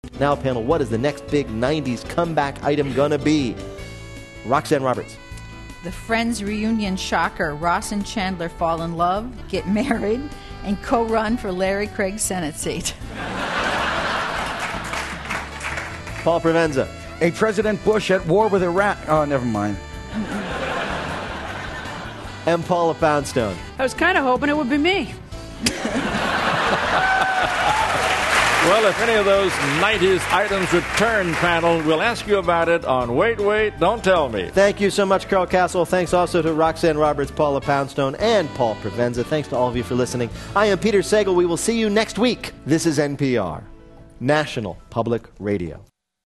Now, panel, what is the next big 90s comeback item gonna be? Roxanne Roberts. The Friends reunion shocker. Ross and Chandler fall in love, get married, and co-run for Larry Craig's Senate seat. Paul Provenza. A President Bush at war with Iran. Oh, never mind. And Paula Poundstone. I was kind of hoping it would be me. Well, if any of those 90s items return, panel, we'll ask you about it on Wait, Wait, Don't Tell Me. Thank you so much, Carl Castle. Thanks also to Roxanne Roberts, Paula Poundstone, and Paul Provenza. Thanks to all of you for listening. I am Peter Sagal. We will see you next week. This is NPR, National Public Radio.